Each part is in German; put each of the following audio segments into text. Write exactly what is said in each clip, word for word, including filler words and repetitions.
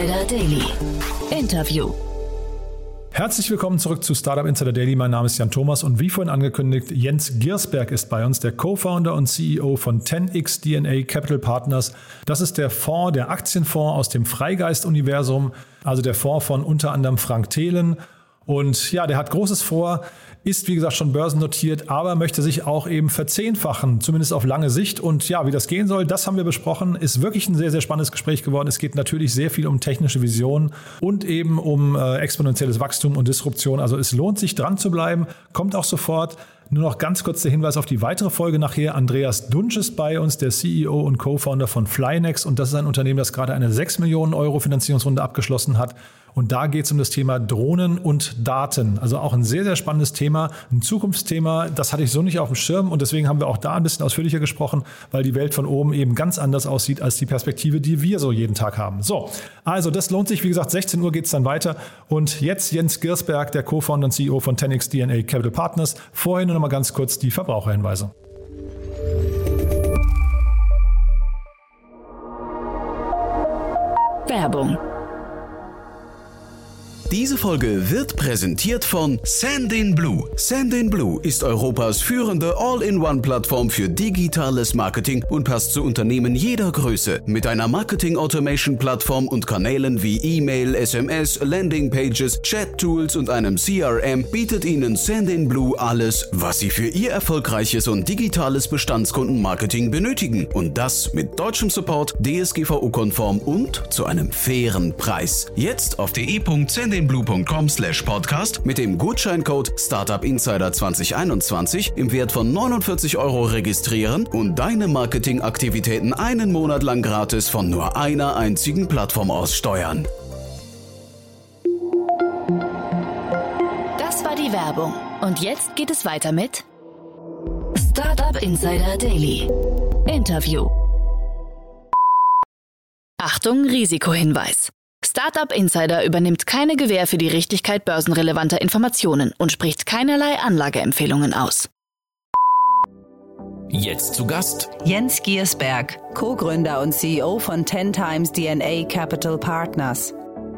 Insider Daily. Interview. Herzlich willkommen zurück zu Startup Insider Daily. Mein Name ist Jan Thomas und wie vorhin angekündigt, Jens Giersberg ist bei uns, der Co-Founder und C E O von ten X D N A Capital Partners. Das ist der Fonds, der Aktienfonds aus dem Freigeist-Universum, also der Fonds von unter anderem Frank Thelen. Und ja, der hat Großes vor, ist wie gesagt schon börsennotiert, aber möchte sich auch eben verzehnfachen, zumindest auf lange Sicht. Und ja, wie das gehen soll, das haben wir besprochen. Ist wirklich ein sehr, sehr spannendes Gespräch geworden. Es geht natürlich sehr viel um technische Vision und eben um äh, exponentielles Wachstum und Disruption. Also es lohnt sich dran zu bleiben, kommt auch sofort. Nur noch ganz kurz der Hinweis auf die weitere Folge nachher. Andreas Dunsch ist bei uns, der C E O und Co-Founder von Flynex. Und das ist ein Unternehmen, das gerade eine sechs Millionen Euro Finanzierungsrunde abgeschlossen hat. Und da geht es um das Thema Drohnen und Daten. Also auch ein sehr, sehr spannendes Thema, ein Zukunftsthema. Das hatte ich so nicht auf dem Schirm. Und deswegen haben wir auch da ein bisschen ausführlicher gesprochen, weil die Welt von oben eben ganz anders aussieht als die Perspektive, die wir so jeden Tag haben. So, also das lohnt sich. Wie gesagt, sechzehn Uhr geht es dann weiter. Und jetzt Jens Giersberg, der Co-Founder und C E O von ten X D N A Capital Partners. Vorhin noch mal ganz kurz die Verbraucherhinweise. Werbung. Diese Folge wird präsentiert von Sendinblue. Sendinblue ist Europas führende All-in-One-Plattform für digitales Marketing und passt zu Unternehmen jeder Größe. Mit einer Marketing-Automation-Plattform und Kanälen wie E-Mail, S M S, Landingpages, Chat-Tools und einem C R M bietet Ihnen Sendinblue alles, was Sie für Ihr erfolgreiches und digitales Bestandskundenmarketing benötigen. Und das mit deutschem Support, D S G V O-konform und zu einem fairen Preis. Jetzt auf de punkt sendinblue punkt com slash podcast mit dem Gutscheincode Startup Insider zwanzig einundzwanzig im Wert von neunundvierzig Euro registrieren und deine Marketingaktivitäten einen Monat lang gratis von nur einer einzigen Plattform aus steuern. Das war die Werbung. Und jetzt geht es weiter mit Startup Insider Daily. Interview. Achtung, Risikohinweis. Startup Insider übernimmt keine Gewähr für die Richtigkeit börsenrelevanter Informationen und spricht keinerlei Anlageempfehlungen aus. Jetzt zu Gast Jens Giersberg, Co-Gründer und C E O von ten X D N A Capital Partners.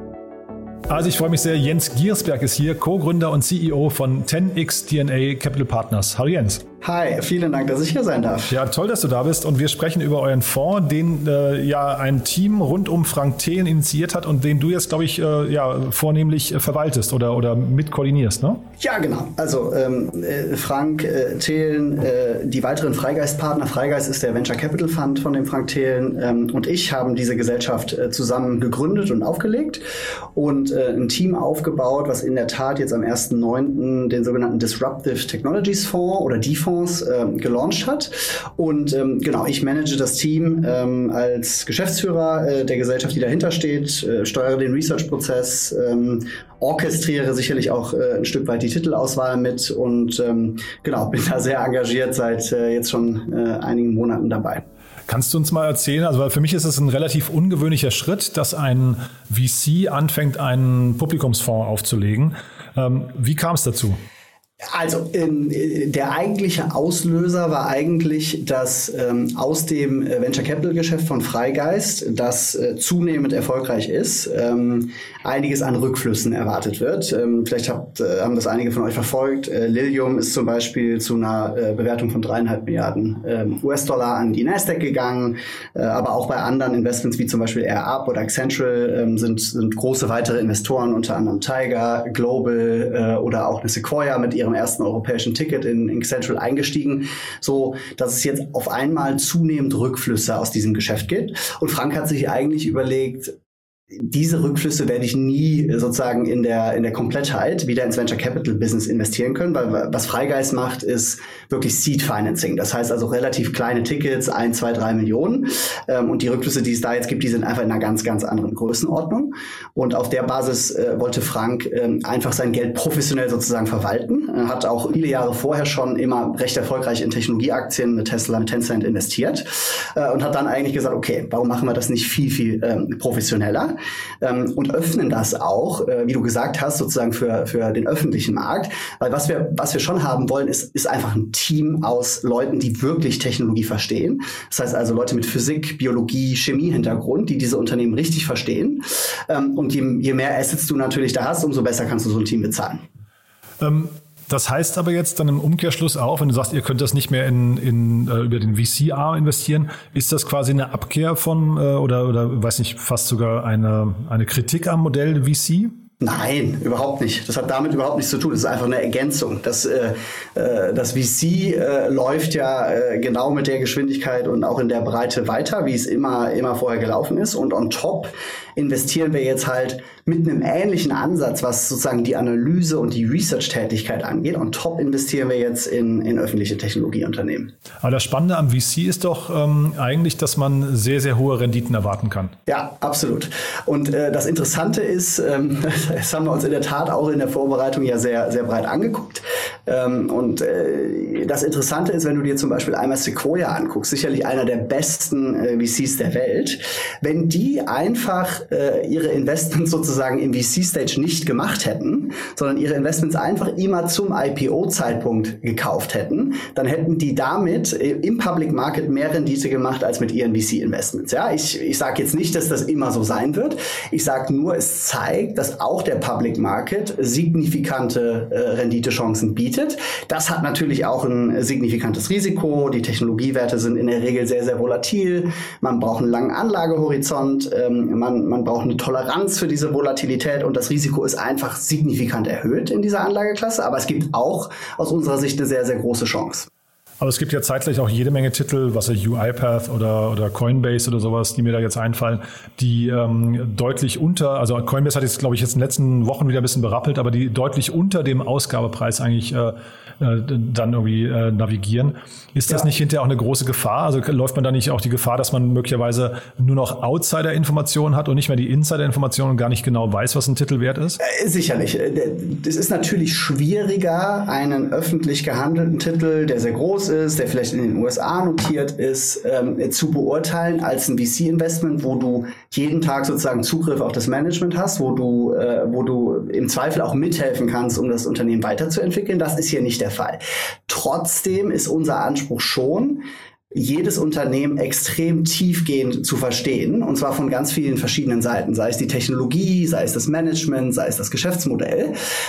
Also ich freue mich sehr, Jens Giersberg ist hier, Co-Gründer und C E O von ten X D N A Capital Partners. Hallo Jens. Hi, vielen Dank, dass ich hier sein darf. Ja, toll, dass du da bist und wir sprechen über euren Fonds, den äh, ja ein Team rund um Frank Thelen initiiert hat und den du jetzt, glaube ich, äh, ja, vornehmlich äh, verwaltest oder, oder mit koordinierst, ne? Ja, genau. Also ähm, äh, Frank äh, Thelen, äh, die weiteren Freigeist-Partner, Freigeist ist der Venture Capital Fund von dem Frank Thelen ähm, und ich haben diese Gesellschaft äh, zusammen gegründet und aufgelegt und äh, ein Team aufgebaut, was in der Tat jetzt am ersten neunten den sogenannten Disruptive Technologies Fonds oder die Fonds äh, gelauncht hat. Und ähm, genau, ich manage das Team ähm, als Geschäftsführer äh, der Gesellschaft, die dahinter steht, äh, steuere den Research-Prozess, ähm, orchestriere sicherlich auch äh, ein Stück weit die Titelauswahl mit und ähm, genau, bin da sehr engagiert seit äh, jetzt schon äh, einigen Monaten dabei. Kannst du uns mal erzählen, also weil für mich ist es ein relativ ungewöhnlicher Schritt, dass ein V C anfängt, einen Publikumsfonds aufzulegen. Ähm, wie kam es dazu? Also ähm, der eigentliche Auslöser war eigentlich, dass ähm, aus dem Venture Capital Geschäft von Freigeist, das äh, zunehmend erfolgreich ist, ähm, einiges an Rückflüssen erwartet wird. Ähm, vielleicht habt, äh, haben das einige von euch verfolgt. Äh, Lilium ist zum Beispiel zu einer äh, Bewertung von dreieinhalb Milliarden ähm, U S-Dollar an die Nasdaq gegangen, äh, aber auch bei anderen Investments wie zum Beispiel AirUp oder Accenture ähm, sind, sind große weitere Investoren, unter anderem Tiger, Global äh, oder auch eine Sequoia mit ihrem ersten europäischen Ticket in, in Accenture eingestiegen, so dass es jetzt auf einmal zunehmend Rückflüsse aus diesem Geschäft gibt. Und Frank hat sich eigentlich überlegt, diese Rückflüsse werde ich nie sozusagen in der in der Komplettheit wieder ins Venture Capital Business investieren können, weil was Freigeist macht, ist wirklich Seed Financing. Das heißt also relativ kleine Tickets, ein, zwei, drei Millionen. Ähm, und die Rückflüsse, die es da jetzt gibt, die sind einfach in einer ganz, ganz anderen Größenordnung. Und auf der Basis äh, wollte Frank äh, einfach sein Geld professionell sozusagen verwalten. Er hat auch viele Jahre vorher schon immer recht erfolgreich in Technologieaktien mit Tesla, mit Tencent investiert äh, und hat dann eigentlich gesagt, okay, warum machen wir das nicht viel, viel ähm, professioneller? weiter ähm, und öffnen das auch, äh, wie du gesagt hast, sozusagen für, für den öffentlichen Markt. Weil was wir, was wir schon haben wollen, ist, ist einfach ein Team aus Leuten, die wirklich Technologie verstehen. Das heißt also Leute mit Physik, Biologie, Chemie-Hintergrund, die diese Unternehmen richtig verstehen. Ähm, und je, je mehr Assets du natürlich da hast, umso besser kannst du so ein Team bezahlen. Ähm Das heißt aber jetzt dann im Umkehrschluss auch, wenn du sagst, ihr könnt das nicht mehr in, in, äh, über den V C-Arm investieren, ist das quasi eine Abkehr von äh, oder, oder weiß nicht, fast sogar eine, eine Kritik am Modell V C? Nein, überhaupt nicht. Das hat damit überhaupt nichts zu tun. Das ist einfach eine Ergänzung. Das, äh, das V C äh, läuft ja äh, genau mit der Geschwindigkeit und auch in der Breite weiter, wie es immer, immer vorher gelaufen ist. Und on top investieren wir jetzt halt mit einem ähnlichen Ansatz, was sozusagen die Analyse und die Research-Tätigkeit angeht. On top investieren wir jetzt in, in öffentliche Technologieunternehmen. Aber das Spannende am V C ist doch ähm, eigentlich, dass man sehr, sehr hohe Renditen erwarten kann. Ja, absolut. Und äh, das Interessante ist, ähm, das haben wir uns in der Tat auch in der Vorbereitung ja sehr, sehr breit angeguckt. Ähm, und äh, das Interessante ist, wenn du dir zum Beispiel einmal Sequoia anguckst, sicherlich einer der besten äh, V Cs der Welt, wenn die einfach äh, ihre Investments sozusagen im V C-Stage nicht gemacht hätten, sondern ihre Investments einfach immer zum I P O-Zeitpunkt gekauft hätten, dann hätten die damit im Public Market mehr Rendite gemacht als mit ihren V C-Investments. Ja, ich, ich sage jetzt nicht, dass das immer so sein wird. Ich sage nur, es zeigt, dass auch der Public Market signifikante äh, Renditechancen bietet. Das hat natürlich auch ein signifikantes Risiko. Die Technologiewerte sind in der Regel sehr, sehr volatil. Man braucht einen langen Anlagehorizont. Ähm, man, man braucht eine Toleranz für diese Volatilität und das Risiko ist einfach signifikant erhöht in dieser Anlageklasse. Aber es gibt auch aus unserer Sicht eine sehr, sehr große Chance. Aber es gibt ja zeitgleich auch jede Menge Titel, was weiß UiPath oder, oder Coinbase oder sowas, die mir da jetzt einfallen, die ähm, deutlich unter, also Coinbase hat jetzt, glaube ich, jetzt in den letzten Wochen wieder ein bisschen berappelt, aber die deutlich unter dem Ausgabepreis eigentlich äh, äh, dann irgendwie äh, navigieren. Ist das ja nicht hinterher auch eine große Gefahr? Also läuft man da nicht auch die Gefahr, dass man möglicherweise nur noch Outsider-Informationen hat und nicht mehr die Insider-Informationen und gar nicht genau weiß, was ein Titel wert ist? Äh, sicherlich. Es ist natürlich schwieriger, einen öffentlich gehandelten Titel, der sehr groß ist, der vielleicht in den U S A notiert ist, ähm, zu beurteilen als ein V C-Investment, wo du jeden Tag sozusagen Zugriff auf das Management hast, wo du, äh, wo du im Zweifel auch mithelfen kannst, um das Unternehmen weiterzuentwickeln. Das ist hier nicht der Fall. Trotzdem ist unser Anspruch schon, jedes Unternehmen extrem tiefgehend zu verstehen, und zwar von ganz vielen verschiedenen Seiten, sei es die Technologie, sei es das Management, sei es das Geschäftsmodell.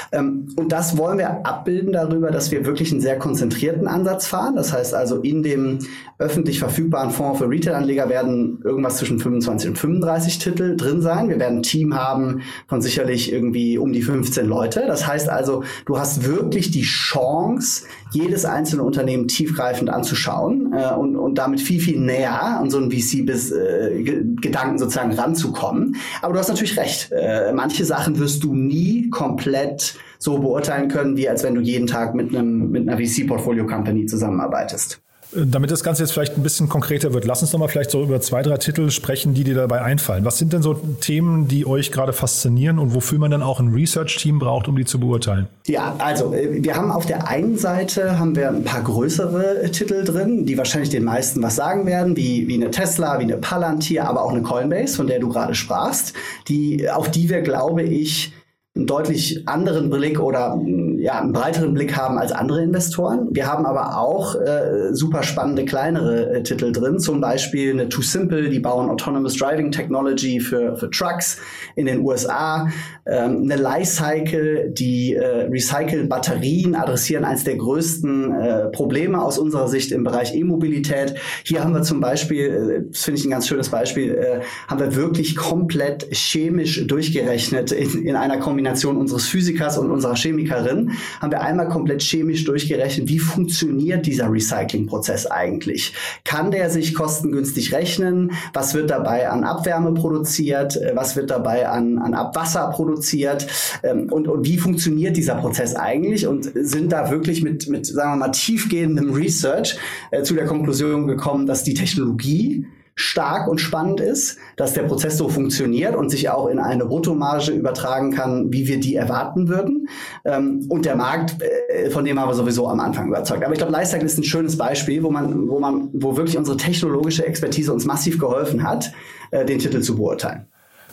Und das wollen wir abbilden darüber, dass wir wirklich einen sehr konzentrierten Ansatz fahren. Das heißt also, in dem öffentlich verfügbaren Fonds für Retail-Anleger werden irgendwas zwischen fünfundzwanzig und fünfunddreißig Titel drin sein. Wir werden ein Team haben von sicherlich irgendwie um die fünfzehn Leute. Das heißt also, du hast wirklich die Chance, jedes einzelne Unternehmen tiefgreifend anzuschauen äh, und, und damit viel, viel näher an so einen V C-Gedanken äh, sozusagen ranzukommen. Aber du hast natürlich recht. Äh, manche Sachen wirst du nie komplett so beurteilen können, wie als wenn du jeden Tag mit einem mit einer V C-Portfolio-Company zusammenarbeitest. Damit das Ganze jetzt vielleicht ein bisschen konkreter wird, lass uns doch mal vielleicht so über zwei, drei Titel sprechen, die dir dabei einfallen. Was sind denn so Themen, die euch gerade faszinieren und wofür man dann auch ein Research-Team braucht, um die zu beurteilen? Ja, also wir haben auf der einen Seite haben wir ein paar größere Titel drin, die wahrscheinlich den meisten was sagen werden, wie, wie eine Tesla, wie eine Palantir, aber auch eine Coinbase, von der du gerade sprachst, die, auf die wir, glaube ich, einen deutlich anderen Blick oder ja, einen breiteren Blick haben als andere Investoren. Wir haben aber auch äh, super spannende kleinere äh, Titel drin, zum Beispiel eine Too Simple, die bauen Autonomous Driving Technology für, für Trucks in den U S A, ähm, eine Li-Cycle, die äh, Recycle-Batterien adressieren, eines der größten äh, Probleme aus unserer Sicht im Bereich E-Mobilität. Hier haben wir zum Beispiel, äh, das finde ich ein ganz schönes Beispiel, äh, haben wir wirklich komplett chemisch durchgerechnet in, in einer Kombination unseres Physikers und unserer Chemikerin, haben wir einmal komplett chemisch durchgerechnet, wie funktioniert dieser Recyclingprozess eigentlich? Kann der sich kostengünstig rechnen? Was wird dabei an Abwärme produziert? Was wird dabei an, an Abwasser produziert? Und, und wie funktioniert dieser Prozess eigentlich? Und sind da wirklich mit, mit sagen wir mal, tiefgehendem Research äh, zu der Konklusion gekommen, dass die Technologie stark und spannend ist, dass der Prozess so funktioniert und sich auch in eine Bruttomarge übertragen kann, wie wir die erwarten würden. Und der Markt, von dem haben wir sowieso am Anfang überzeugt. Aber ich glaube, Li-Cycle ist ein schönes Beispiel, wo man, wo man, wo wirklich unsere technologische Expertise uns massiv geholfen hat, den Titel zu beurteilen.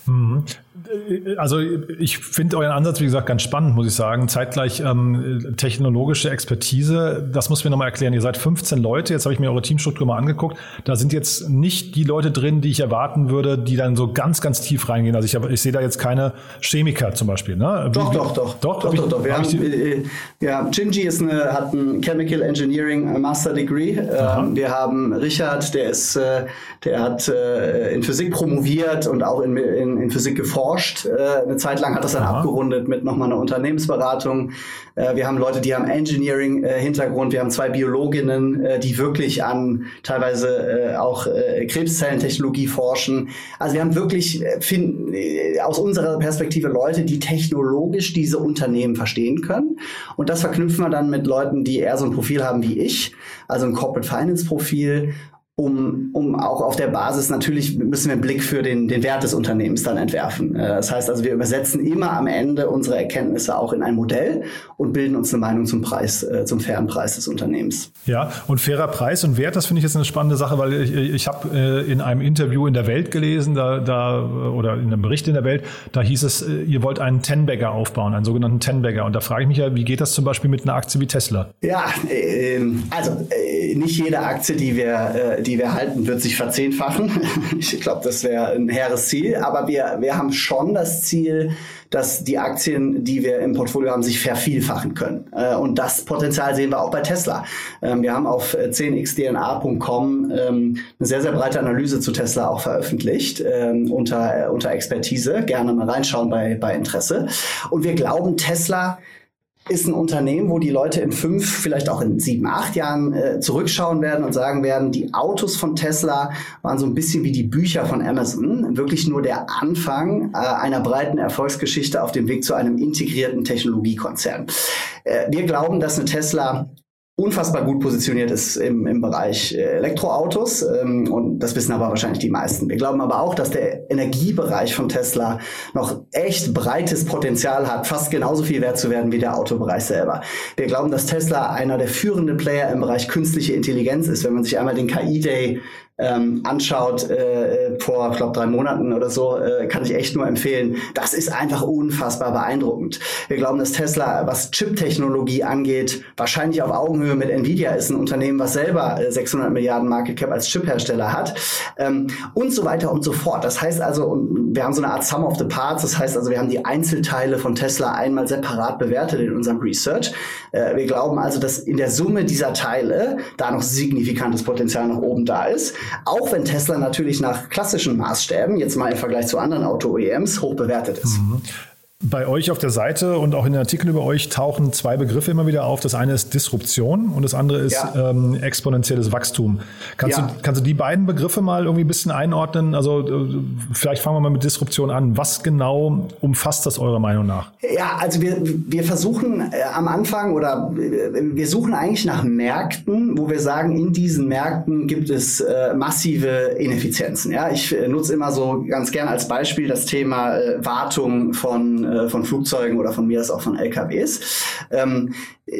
Mhm. Also ich finde euren Ansatz, wie gesagt, ganz spannend, muss ich sagen. Zeitgleich ähm, technologische Expertise, das muss mir nochmal erklären. Ihr seid fünfzehn Leute, jetzt habe ich mir eure Teamstruktur mal angeguckt. Da sind jetzt nicht die Leute drin, die ich erwarten würde, die dann so ganz, ganz tief reingehen. Also ich, ich sehe da jetzt keine Chemiker zum Beispiel. Ne? Wie, doch, wie, doch, doch, doch. Doch, ich, doch, doch. Wir haben, die, ja, Gingy ist eine, hat ein Chemical Engineering Master Degree. Ähm, wir haben Richard, der ist, äh, der hat äh, in Physik promoviert und auch in, in, in Physik geforscht. Äh, eine Zeit lang hat das dann Aha. abgerundet mit nochmal einer Unternehmensberatung. Äh, wir haben Leute, die haben Engineering-Hintergrund. Äh, wir haben zwei Biologinnen, äh, die wirklich an teilweise äh, auch äh, Krebszellentechnologie forschen. Also wir haben wirklich äh, finden, äh, aus unserer Perspektive Leute, die technologisch diese Unternehmen verstehen können. Und das verknüpfen wir dann mit Leuten, die eher so ein Profil haben wie ich, also ein Corporate Finance Profil. Um, um auch auf der Basis, natürlich müssen wir einen Blick für den, den Wert des Unternehmens dann entwerfen. Das heißt also, wir übersetzen immer am Ende unsere Erkenntnisse auch in ein Modell und bilden uns eine Meinung zum Preis, äh, zum fairen Preis des Unternehmens. Ja, und fairer Preis und Wert, das finde ich jetzt eine spannende Sache, weil ich, ich habe äh, in einem Interview in der Welt gelesen, da, da oder in einem Bericht in der Welt, da hieß es, äh, ihr wollt einen Ten-Bagger aufbauen, einen sogenannten Ten-Bagger. Und da frage ich mich ja, wie geht das zum Beispiel mit einer Aktie wie Tesla? Ja, äh, also äh, nicht jede Aktie, die wir äh, die wir halten, wird sich verzehnfachen. Ich glaube, das wäre ein hehres Ziel. Aber wir, wir haben schon das Ziel, dass die Aktien, die wir im Portfolio haben, sich vervielfachen können. Und das Potenzial sehen wir auch bei Tesla. Wir haben auf zehn x d n a punkt com eine sehr, sehr breite Analyse zu Tesla auch veröffentlicht, unter, unter Expertise. Gerne mal reinschauen bei, bei Interesse. Und wir glauben, Tesla ist ein Unternehmen, wo die Leute in fünf, vielleicht auch in sieben, acht Jahren äh, zurückschauen werden und sagen werden, die Autos von Tesla waren so ein bisschen wie die Bücher von Amazon, wirklich nur der Anfang äh, einer breiten Erfolgsgeschichte auf dem Weg zu einem integrierten Technologiekonzern. Äh, wir glauben, dass eine Tesla unfassbar gut positioniert ist im, im Bereich Elektroautos ähm, und das wissen aber wahrscheinlich die meisten. Wir glauben aber auch, dass der Energiebereich von Tesla noch echt breites Potenzial hat, fast genauso viel wert zu werden wie der Autobereich selber. Wir glauben, dass Tesla einer der führenden Player im Bereich künstliche Intelligenz ist. Wenn man sich einmal den K I-Day ähm, anschaut, äh, vor, ich glaube, drei Monaten oder so, äh, kann ich echt nur empfehlen. Das ist einfach unfassbar beeindruckend. Wir glauben, dass Tesla, was Chip-Technologie angeht, wahrscheinlich auf Augenhöhe mit Nvidia ist, ein Unternehmen, was selber äh, sechshundert Milliarden Market Cap als Chip-Hersteller hat, ähm, und so weiter und so fort. Das heißt also, wir haben so eine Art Sum of the Parts, das heißt also, wir haben die Einzelteile von Tesla einmal separat bewertet in unserem Research. Äh, wir glauben also, dass in der Summe dieser Teile da noch signifikantes Potenzial nach oben da ist. Auch wenn Tesla natürlich nach klassischen Maßstäben, jetzt mal im Vergleich zu anderen Auto-O E Ms, hoch bewertet ist. Mhm. Bei euch auf der Seite und auch in den Artikeln über euch tauchen zwei Begriffe immer wieder auf. Das eine ist Disruption und das andere ist ja. ähm, exponentielles Wachstum. Kannst, ja. du, kannst du die beiden Begriffe mal irgendwie ein bisschen einordnen? Also vielleicht fangen wir mal mit Disruption an. Was genau umfasst das eurer Meinung nach? Ja, also wir, wir versuchen äh, am Anfang oder äh, wir suchen eigentlich nach Märkten, wo wir sagen, in diesen Märkten gibt es äh, massive Ineffizienzen. Ja, ich äh, nutze immer so ganz gern als Beispiel das Thema äh, Wartung von von Flugzeugen oder von mir aus auch von L K Ws, ähm,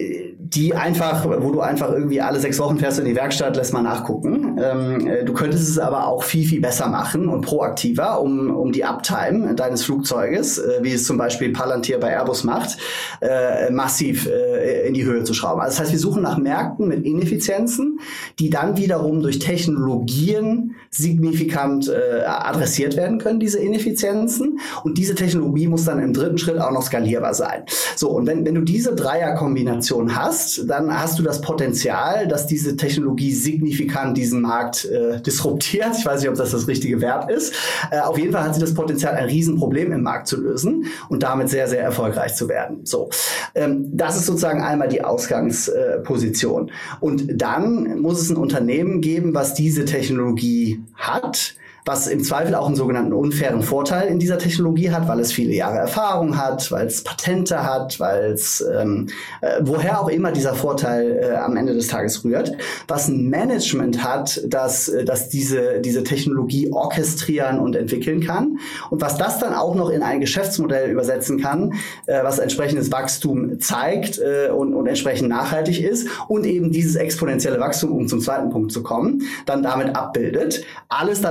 die einfach, wo du einfach irgendwie alle sechs Wochen fährst in die Werkstatt, lässt mal nachgucken. Ähm, du könntest es aber auch viel, viel besser machen und proaktiver, um, um die Uptime deines Flugzeuges, äh, wie es zum Beispiel Palantir bei Airbus macht, äh, massiv äh, in die Höhe zu schrauben. Also das heißt, wir suchen nach Märkten mit Ineffizienzen, die dann wiederum durch Technologien signifikant äh, adressiert werden können, diese Ineffizienzen. Und diese Technologie muss dann im dritten Schritt auch noch skalierbar sein. So, und wenn, wenn du diese Dreierkombination hast, dann hast du das Potenzial, dass diese Technologie signifikant diesen Markt äh, disruptiert. Ich weiß nicht, ob das das richtige Verb ist. Äh, auf jeden Fall hat sie das Potenzial, ein Riesenproblem im Markt zu lösen und damit sehr, sehr erfolgreich zu werden. So, ähm, das ist sozusagen einmal die Ausgangsposition. Äh, und dann muss es ein Unternehmen geben, was diese Technologie hat, was im Zweifel auch einen sogenannten unfairen Vorteil in dieser Technologie hat, weil es viele Jahre Erfahrung hat, weil es Patente hat, weil es ähm, äh, woher auch immer dieser Vorteil äh, am Ende des Tages rührt, was ein Management hat, das, äh, das diese, diese Technologie orchestrieren und entwickeln kann und was das dann auch noch in ein Geschäftsmodell übersetzen kann, äh, was entsprechendes Wachstum zeigt äh, und, und entsprechend nachhaltig ist und eben dieses exponentielle Wachstum, um zum zweiten Punkt zu kommen, dann damit abbildet. Alles dadurch getrieben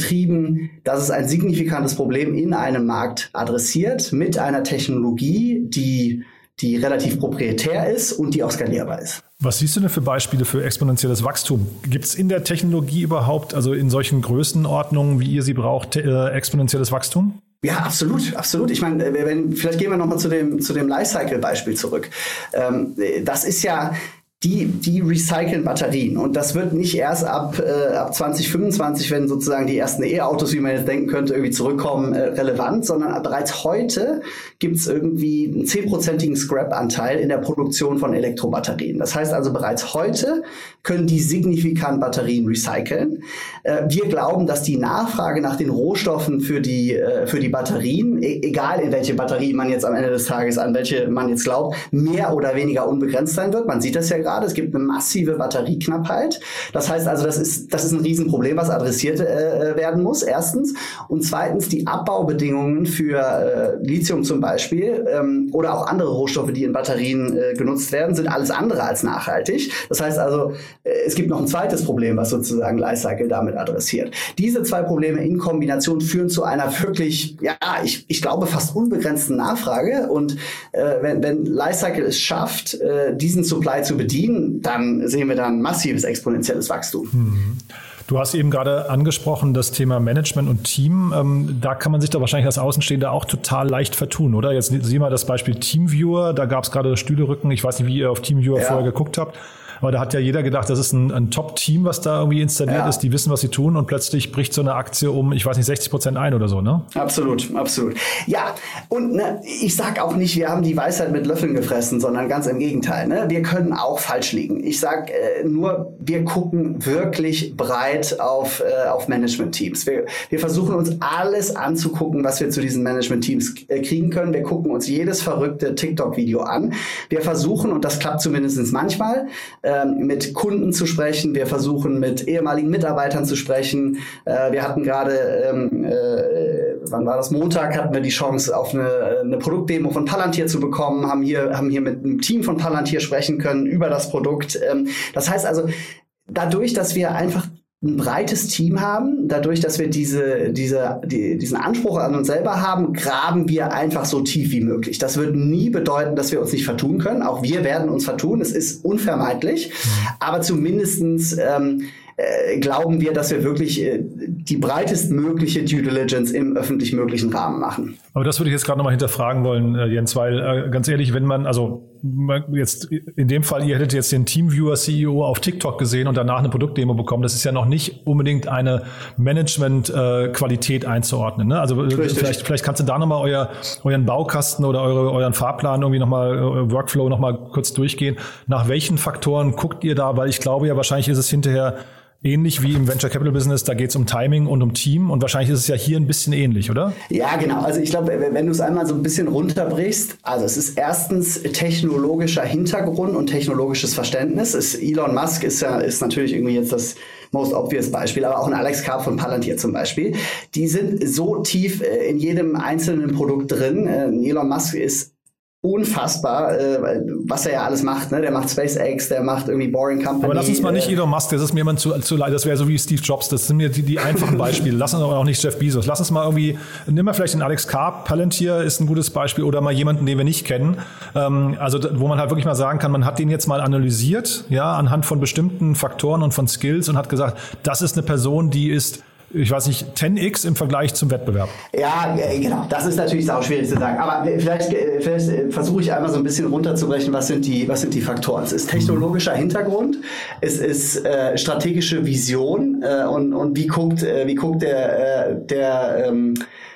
getrieben, dass es ein signifikantes Problem in einem Markt adressiert mit einer Technologie, die, die relativ proprietär ist und die auch skalierbar ist. Was siehst du denn für Beispiele für exponentielles Wachstum? Gibt es in der Technologie überhaupt, also in solchen Größenordnungen, wie ihr sie braucht, äh, exponentielles Wachstum? Ja, absolut, absolut. Ich meine, wenn, vielleicht gehen wir nochmal zu dem, zu dem Lifecycle-Beispiel zurück. Ähm, das ist ja, die, die recyceln Batterien. Und das wird nicht erst ab, äh, ab zwanzig fünfundzwanzig, wenn sozusagen die ersten E-Autos, wie man jetzt denken könnte, irgendwie zurückkommen, äh, relevant, sondern bereits heute gibt es irgendwie einen zehnprozentigen Scrap-Anteil in der Produktion von Elektrobatterien. Das heißt also, bereits heute können die signifikant Batterien recyceln. Äh, wir glauben, dass die Nachfrage nach den Rohstoffen für die, äh, für die Batterien, e- egal in welche Batterie man jetzt am Ende des Tages, an welche man jetzt glaubt, mehr oder weniger unbegrenzt sein wird. Man sieht das ja gerade, es gibt eine massive Batterieknappheit. Das heißt also, das ist, das ist ein Riesenproblem, was adressiert äh, werden muss, erstens. Und zweitens, die Abbaubedingungen für äh, Lithium zum Beispiel ähm, oder auch andere Rohstoffe, die in Batterien äh, genutzt werden, sind alles andere als nachhaltig. Das heißt also, äh, es gibt noch ein zweites Problem, was sozusagen Lifecycle damit adressiert. Diese zwei Probleme in Kombination führen zu einer wirklich, ja, ich, ich glaube, fast unbegrenzten Nachfrage. Und äh, wenn, wenn Lifecycle es schafft, äh, diesen Supply zu bedienen, dann sehen wir dann massives exponentielles Wachstum. Hm. Du hast eben gerade angesprochen, das Thema Management und Team. Ähm, da kann man sich da wahrscheinlich als Außenstehender auch total leicht vertun, oder? Jetzt sieh mal das Beispiel Teamviewer. Da gab es gerade Stühlerücken. Ich weiß nicht, wie ihr auf Teamviewer ja. vorher geguckt habt. Aber da hat ja jeder gedacht, das ist ein, ein Top-Team, was da irgendwie installiert ja. ist. Die wissen, was sie tun und plötzlich bricht so eine Aktie um, ich weiß nicht, sechzig Prozent ein oder so, ne? Absolut, absolut. Ja, und ne, ich sag auch nicht, wir haben die Weisheit mit Löffeln gefressen, sondern ganz im Gegenteil. Ne? Wir können auch falsch liegen. Ich sag äh, nur, wir gucken wirklich breit auf, äh, auf Management-Teams. Wir, wir versuchen uns alles anzugucken, was wir zu diesen Management-Teams äh, kriegen können. Wir gucken uns jedes verrückte TikTok-Video an. Wir versuchen, und das klappt zumindest manchmal, mit Kunden zu sprechen. Wir versuchen, mit ehemaligen Mitarbeitern zu sprechen. Äh, wir hatten gerade, ähm, äh, wann war das? Montag hatten wir die Chance, auf eine, eine Produktdemo von Palantir zu bekommen, haben hier, haben hier mit einem Team von Palantir sprechen können über das Produkt. Ähm, das heißt also, dadurch, dass wir einfach ein breites Team haben, dadurch, dass wir diese, diese, die, diesen Anspruch an uns selber haben, graben wir einfach so tief wie möglich. Das wird nie bedeuten, dass wir uns nicht vertun können. Auch wir werden uns vertun. Es ist unvermeidlich. Aber zumindestens ähm, äh, glauben wir, dass wir wirklich äh, die breitestmögliche Due Diligence im öffentlich möglichen Rahmen machen. Aber das würde ich jetzt gerade nochmal hinterfragen wollen, äh, Jens, weil äh, ganz ehrlich, wenn man, also jetzt in dem Fall, ihr hättet jetzt den Teamviewer-C E O auf TikTok gesehen und danach eine Produktdemo bekommen, das ist ja noch nicht unbedingt eine Management-Qualität äh, einzuordnen. Ne? Also äh, vielleicht, vielleicht kannst du da nochmal euer, euren Baukasten oder eure, euren Fahrplan irgendwie nochmal, äh, Workflow nochmal kurz durchgehen. Nach welchen Faktoren guckt ihr da? Weil ich glaube ja, wahrscheinlich ist es hinterher ähnlich wie im Venture Capital Business, da geht es um Timing und um Team und wahrscheinlich ist es ja hier ein bisschen ähnlich, oder? Ja, genau. Also ich glaube, wenn du es einmal so ein bisschen runterbrichst, also es ist erstens technologischer Hintergrund und technologisches Verständnis. Es, Elon Musk ist ja ist natürlich irgendwie jetzt das most obvious Beispiel, aber auch ein Alex Karp von Palantir zum Beispiel. Die sind so tief in jedem einzelnen Produkt drin. Elon Musk ist unfassbar, äh, was er ja alles macht. Ne? Der macht SpaceX, der macht irgendwie Boring Company. Aber lass uns mal nicht Elon Musk, das ist mir immer zu, zu leid, das wäre so wie Steve Jobs, das sind mir die, die einfachen Beispiele. Lass uns aber auch nicht Jeff Bezos. Lass uns mal irgendwie, nimm mal vielleicht den Alex Karp, Palantir ist ein gutes Beispiel oder mal jemanden, den wir nicht kennen. Ähm, also wo man halt wirklich mal sagen kann, man hat den jetzt mal analysiert, ja, anhand von bestimmten Faktoren und von Skills und hat gesagt, das ist eine Person, die ist, ich weiß nicht, zehn x im Vergleich zum Wettbewerb. Ja, genau. Das ist natürlich auch schwierig zu sagen. Aber vielleicht, vielleicht versuche ich einmal so ein bisschen runterzubrechen, was sind die, was sind die Faktoren. Es ist technologischer Hintergrund, es ist äh, strategische Vision äh, und, und wie guckt, äh, wie guckt der, äh, der ähm,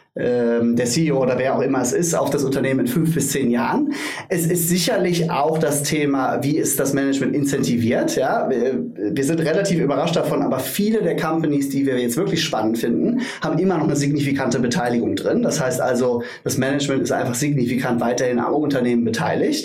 der C E O oder wer auch immer es ist, auf das Unternehmen in fünf bis zehn Jahren. Es ist sicherlich auch das Thema, wie ist das Management incentiviert. Ja, wir sind relativ überrascht davon, aber viele der Companies, die wir jetzt wirklich spannend finden, haben immer noch eine signifikante Beteiligung drin. Das heißt also, das Management ist einfach signifikant weiterhin am Unternehmen beteiligt.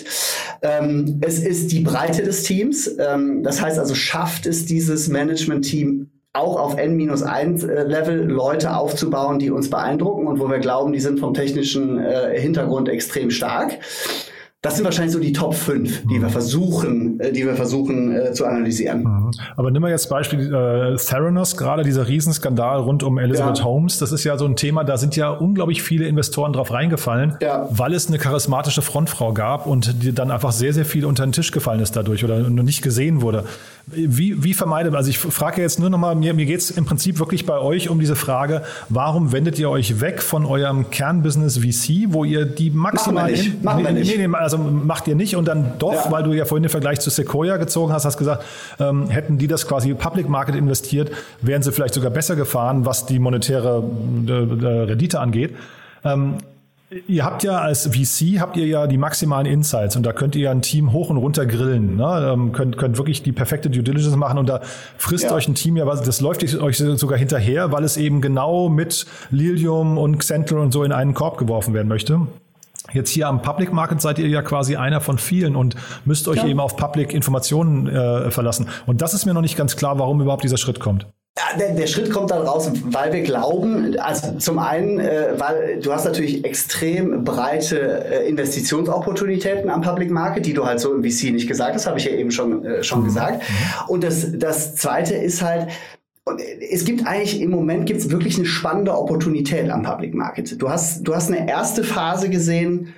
Es ist die Breite des Teams. Das heißt also, schafft es dieses Management-Team auch auf N minus eins Level Leute aufzubauen, die uns beeindrucken und wo wir glauben, die sind vom technischen äh, Hintergrund extrem stark. Das sind wahrscheinlich so die Top fünf, die wir versuchen, die wir versuchen äh, zu analysieren. Aber nimm mal jetzt Beispiel äh, Theranos, gerade dieser Riesenskandal rund um Elizabeth ja. Holmes. Das ist ja so ein Thema, da sind ja unglaublich viele Investoren drauf reingefallen, ja. weil es eine charismatische Frontfrau gab und die dann einfach sehr, sehr viel unter den Tisch gefallen ist dadurch oder nicht gesehen wurde. Wie, wie vermeidet, also ich frage jetzt nur nochmal, mir, mir geht es im Prinzip wirklich bei euch um diese Frage, warum wendet ihr euch weg von eurem Kernbusiness V C, wo ihr die maximal... Machen wir nicht. Machen wir nicht. Nee, nee, also macht ihr nicht und dann doch, ja. weil du ja vorhin den Vergleich zu Sequoia gezogen hast, hast gesagt, ähm, hätten die das quasi Public Market investiert, wären sie vielleicht sogar besser gefahren, was die monetäre äh, Rendite angeht. Ähm, Ihr habt ja als V C, habt ihr ja die maximalen Insights und da könnt ihr ja ein Team hoch und runter grillen. Ne? Ähm, könnt, könnt wirklich die perfekte Due Diligence machen und da frisst ja. euch ein Team ja, das läuft euch sogar hinterher, weil es eben genau mit Lilium und Xentral und so in einen Korb geworfen werden möchte. Jetzt hier am Public Market seid ihr ja quasi einer von vielen und müsst euch ja. eben auf Public Informationen äh, verlassen. Und das ist mir noch nicht ganz klar, warum überhaupt dieser Schritt kommt. Ja, der, der Schritt kommt dann raus, weil wir glauben, also zum einen, äh, weil du hast natürlich extrem breite äh, Investitionsopportunitäten am Public Market, die du halt so im V C nicht gesagt hast, habe ich ja eben schon, äh, schon mhm. gesagt. Und das, das Zweite ist halt, und es gibt eigentlich, im Moment gibt es wirklich eine spannende Opportunität am Public Market. Du hast, du hast eine erste Phase gesehen,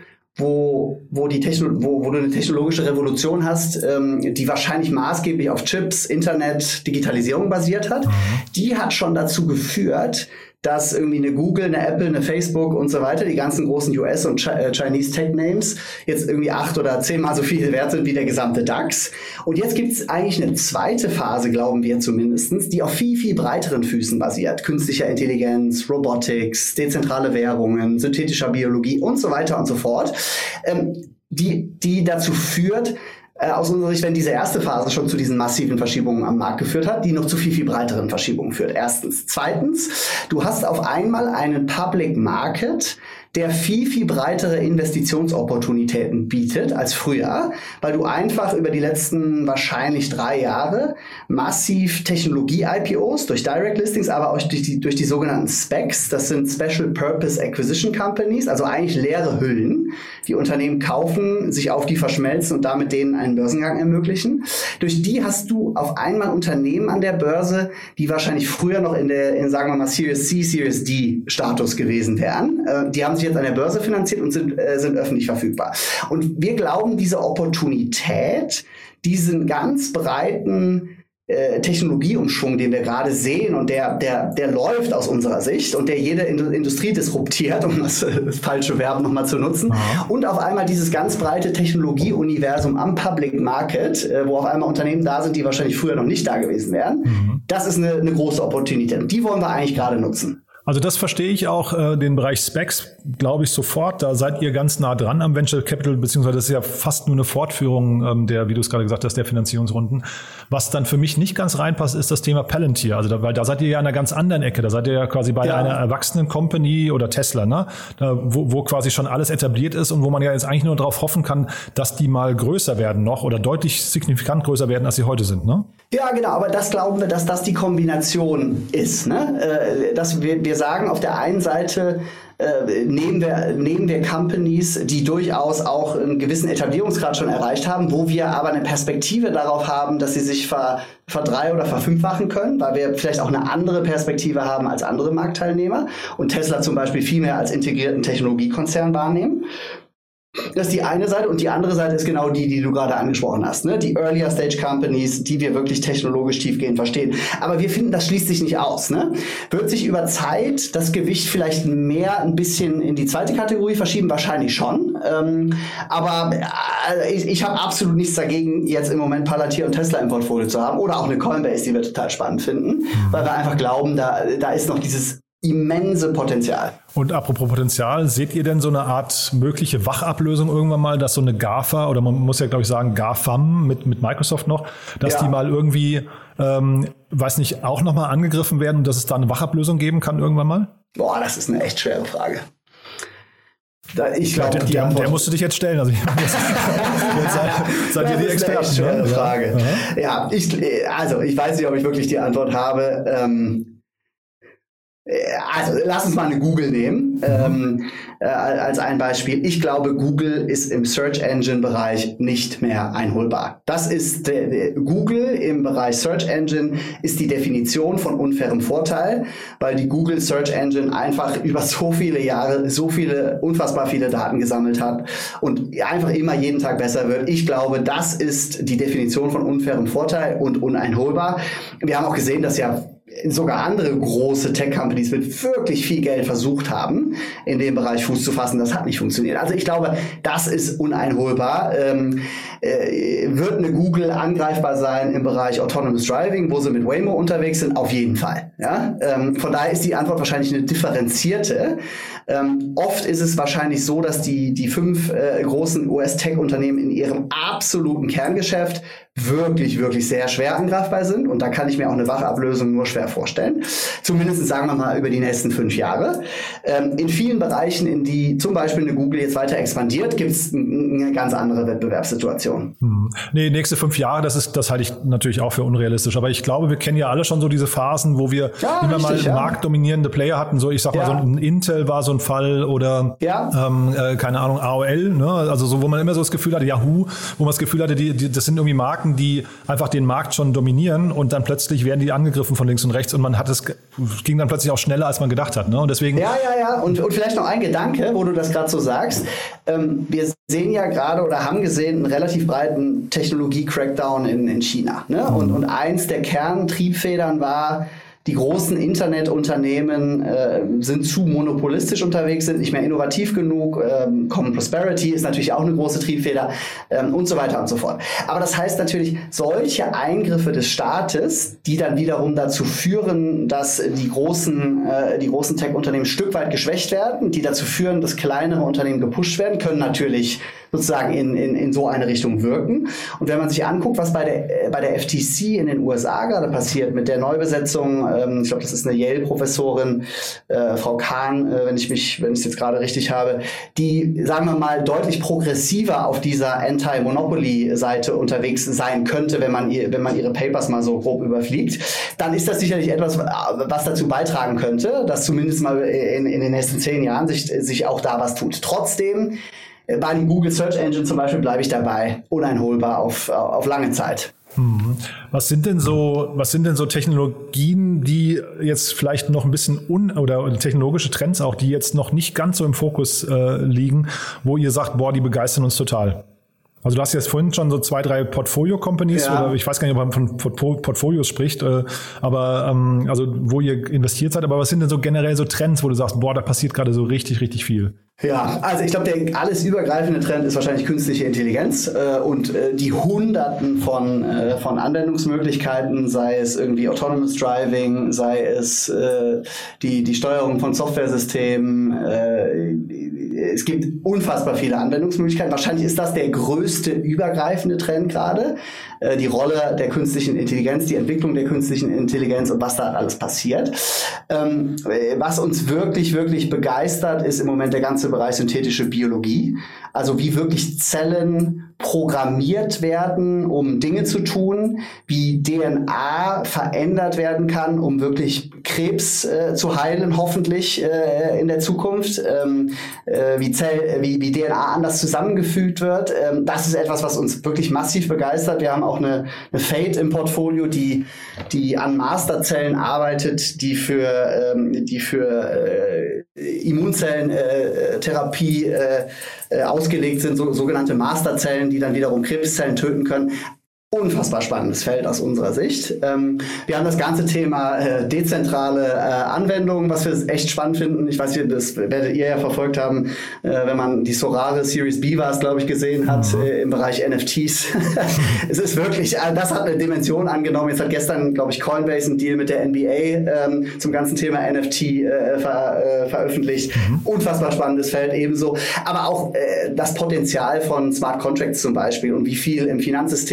wo, wo, die Techno- wo, wo du eine technologische Revolution hast, ähm, die wahrscheinlich maßgeblich auf Chips, Internet, Digitalisierung basiert hat. Mhm. Die hat schon dazu geführt, dass irgendwie eine Google, eine Apple, eine Facebook und so weiter, die ganzen großen U S- und Chinese Tech-Names, jetzt irgendwie acht oder zehnmal so viel wert sind wie der gesamte DAX. Und jetzt gibt es eigentlich eine zweite Phase, glauben wir zumindestens, die auf viel, viel breiteren Füßen basiert. Künstlicher Intelligenz, Robotics, dezentrale Währungen, synthetischer Biologie und so weiter und so fort, ähm, die, die dazu führt, aus unserer Sicht, wenn diese erste Phase schon zu diesen massiven Verschiebungen am Markt geführt hat, die noch zu viel, viel breiteren Verschiebungen führt. Erstens. Zweitens, du hast auf einmal einen Public Market, der viel, viel breitere Investitionsopportunitäten bietet als früher, weil du einfach über die letzten wahrscheinlich drei Jahre massiv Technologie-I P Os durch Direct Listings, aber auch durch die, durch die sogenannten Specs, das sind Special Purpose Acquisition Companies, also eigentlich leere Hüllen, die Unternehmen kaufen, sich auf die verschmelzen und damit denen einen Börsengang ermöglichen. Durch die hast du auf einmal Unternehmen an der Börse, die wahrscheinlich früher noch in der, in, sagen wir mal, Series C, Series D Status gewesen wären. Äh, die haben sich jetzt an der Börse finanziert und sind, äh, sind öffentlich verfügbar. Und wir glauben, diese Opportunität, diesen ganz breiten äh, Technologieumschwung, den wir gerade sehen und der, der, der läuft aus unserer Sicht und der jede Indu- Industrie disruptiert, um das, das falsche Verb nochmal zu nutzen. Aha. Und auf einmal dieses ganz breite Technologieuniversum am Public Market, äh, wo auf einmal Unternehmen da sind, die wahrscheinlich früher noch nicht da gewesen wären. Mhm. Das ist eine, eine große Opportunität. Und die wollen wir eigentlich gerade nutzen. Also das verstehe ich auch, äh, den Bereich Specs, glaube ich, sofort. Da seid ihr ganz nah dran am Venture Capital, beziehungsweise das ist ja fast nur eine Fortführung ähm, der, wie du es gerade gesagt hast, der Finanzierungsrunden. Was dann für mich nicht ganz reinpasst, ist das Thema Palantir. Also da, weil da seid ihr ja an einer ganz anderen Ecke. Da seid ihr ja quasi bei ja. einer erwachsenen Company oder Tesla, ne? Da, wo, wo quasi schon alles etabliert ist und wo man ja jetzt eigentlich nur darauf hoffen kann, dass die mal größer werden noch oder deutlich signifikant größer werden, als sie heute sind, ne? Ja, genau. Aber das glauben wir, dass das die Kombination ist, ne? Äh, dass wir, wir sagen, auf der einen Seite äh, nehmen wir, nehmen wir Companies, die durchaus auch einen gewissen Etablierungsgrad schon erreicht haben, wo wir aber eine Perspektive darauf haben, dass sie sich ver, verdrei- oder verfünffachen können, weil wir vielleicht auch eine andere Perspektive haben als andere Marktteilnehmer und Tesla zum Beispiel viel mehr als integrierten Technologiekonzern wahrnehmen. Das ist die eine Seite und die andere Seite ist genau die, die du gerade angesprochen hast, ne? Die Earlier Stage Companies, die wir wirklich technologisch tiefgehend verstehen. Aber wir finden, das schließt sich nicht aus, ne? Wird sich über Zeit das Gewicht vielleicht mehr ein bisschen in die zweite Kategorie verschieben? Wahrscheinlich schon. Ähm, aber äh, ich, ich habe absolut nichts dagegen, jetzt im Moment Palantir und Tesla im Portfolio zu haben oder auch eine Coinbase, die wir total spannend finden, weil wir einfach glauben, da, da ist noch dieses immense Potenzial. Und apropos Potenzial, seht ihr denn so eine Art mögliche Wachablösung irgendwann mal, dass so eine GAFA oder man muss ja glaube ich sagen GAFAM mit, mit Microsoft noch, dass ja. die mal irgendwie, ähm, weiß nicht, auch nochmal angegriffen werden und dass es da eine Wachablösung geben kann irgendwann mal? Boah, das ist eine echt schwere Frage. Da, ich glaube, der, der, der musst du dich jetzt stellen. Also, jetzt seid, seid ihr die Experten. Das ist eine echt schwere Frage. Ja, ja ich, also ich weiß nicht, ob ich wirklich die Antwort habe. Ähm, Also lass uns mal eine Google nehmen ähm, äh, als ein Beispiel. Ich glaube, Google ist im Search Engine Bereich nicht mehr einholbar. Das ist der, der Google im Bereich Search Engine ist die Definition von unfairem Vorteil, weil die Google Search Engine einfach über so viele Jahre so viele unfassbar viele Daten gesammelt hat und einfach immer jeden Tag besser wird. Ich glaube, das ist die Definition von unfairem Vorteil und uneinholbar. Wir haben auch gesehen, dass ja sogar andere große Tech-Companies mit wirklich viel Geld versucht haben, in dem Bereich Fuß zu fassen. Das hat nicht funktioniert. Also ich glaube, das ist uneinholbar. Ähm, äh, wird eine Google angreifbar sein im Bereich Autonomous Driving, wo sie mit Waymo unterwegs sind? Auf jeden Fall. Ja? Ähm, von daher ist die Antwort wahrscheinlich eine differenzierte. Ähm, oft ist es wahrscheinlich so, dass die, die fünf äh, großen U S-Tech-Unternehmen in ihrem absoluten Kerngeschäft wirklich, wirklich sehr schwer angreifbar sind. Und da kann ich mir auch eine Wachablösung nur schwer vorstellen. Zumindest sagen wir mal über die nächsten fünf Jahre. Ähm, in vielen Bereichen, in die zum Beispiel eine Google jetzt weiter expandiert, gibt es eine ganz andere Wettbewerbssituation. Hm. Nee, nächste fünf Jahre, das ist, das halte ich natürlich auch für unrealistisch. Aber ich glaube, wir kennen ja alle schon so diese Phasen, wo wir ja, immer richtig, mal ja. marktdominierende Player hatten. So, ich sag ja. mal, so ein Intel war so ein Fall oder ja. ähm, äh, keine Ahnung, A O L, ne? Also so, wo man immer so das Gefühl hatte, Yahoo, wo man das Gefühl hatte, die, die, das sind irgendwie Marken, die einfach den Markt schon dominieren und dann plötzlich werden die angegriffen von links und rechts und man hat es, ging dann plötzlich auch schneller, als man gedacht hat. Ne? Und deswegen ja, ja, ja. Und, und vielleicht noch ein Gedanke, wo du das gerade so sagst. Ähm, wir sehen ja gerade oder haben gesehen einen relativ breiten Technologie-Crackdown in, in China. Ne? Mhm. Und, und eins der Kerntriebfedern war, die großen Internetunternehmen äh, sind zu monopolistisch unterwegs, sind nicht mehr innovativ genug. Ähm, Common Prosperity ist natürlich auch eine große Triebfeder ähm, und so weiter und so fort. Aber das heißt natürlich, solche Eingriffe des Staates, die dann wiederum dazu führen, dass die großen, äh, die großen Tech-Unternehmen ein Stück weit geschwächt werden, die dazu führen, dass kleinere Unternehmen gepusht werden, können natürlich sozusagen in, in, in so eine Richtung wirken. Und wenn man sich anguckt, was bei der, äh, bei der F T C in den U S A gerade passiert mit der Neubesetzung, ähm, ich glaube, das ist eine Yale-Professorin, äh, Frau Kahn, äh, wenn ich mich, wenn ich es jetzt gerade richtig habe, die, sagen wir mal, deutlich progressiver auf dieser Anti-Monopoly-Seite unterwegs sein könnte, wenn man, ihr, wenn man ihre Papers mal so grob überfliegt, dann ist das sicherlich etwas, was dazu beitragen könnte, dass zumindest mal in, in den nächsten zehn Jahren sich, sich auch da was tut. Trotzdem, bei dem Google Search Engine zum Beispiel bleibe ich dabei, uneinholbar auf, auf lange Zeit. Hm. Was sind denn so, was sind denn so Technologien, die jetzt vielleicht noch ein bisschen un oder technologische Trends auch, die jetzt noch nicht ganz so im Fokus äh, liegen, wo ihr sagt, boah, die begeistern uns total? Also du hast jetzt vorhin schon so zwei, drei Portfolio-Companies, ja. oder ich weiß gar nicht, ob man von Portfolios spricht, äh, aber ähm, also wo ihr investiert seid, aber was sind denn so generell so Trends, wo du sagst, boah, da passiert gerade so richtig, richtig viel? Ja, also ich glaube, der alles übergreifende Trend ist wahrscheinlich künstliche Intelligenz äh, und äh, die Hunderten von, äh, von Anwendungsmöglichkeiten, sei es irgendwie Autonomous Driving, sei es äh, die, die Steuerung von Softwaresystemen. Äh, es gibt unfassbar viele Anwendungsmöglichkeiten. Wahrscheinlich ist das der größte übergreifende Trend gerade. Äh, die Rolle der künstlichen Intelligenz, die Entwicklung der künstlichen Intelligenz und was da alles passiert. Ähm, was uns wirklich, wirklich begeistert, ist im Moment der ganze Bereich synthetische Biologie, also wie wirklich Zellen programmiert werden, um Dinge zu tun, wie D N A verändert werden kann, um wirklich Krebs äh, zu heilen, hoffentlich äh, in der Zukunft, ähm, äh, wie, Zell, wie, wie D N A anders zusammengefügt wird. Ähm, das ist etwas, was uns wirklich massiv begeistert. Wir haben auch eine, eine Fate im Portfolio, die, die an Masterzellen arbeitet, die für, ähm, die für äh, Immunzellentherapie äh, äh, ausgelegt sind, so, sogenannte Masterzellen, die dann wiederum Krebszellen töten können. Unfassbar spannendes Feld aus unserer Sicht. Ähm, wir haben das ganze Thema äh, dezentrale äh, Anwendungen, was wir echt spannend finden. Ich weiß nicht, das werdet ihr ja verfolgt haben, äh, wenn man die Sorare Series B war es, glaube ich, gesehen hat äh, im Bereich N F Ts. Es ist wirklich, äh, das hat eine Dimension angenommen. Jetzt hat gestern, glaube ich, Coinbase einen Deal mit der N B A ähm, zum ganzen Thema N F T äh, ver, äh, veröffentlicht. Mhm. Unfassbar spannendes Feld ebenso. Aber auch äh, das Potenzial von Smart Contracts zum Beispiel und wie viel im Finanzsystem, wie viel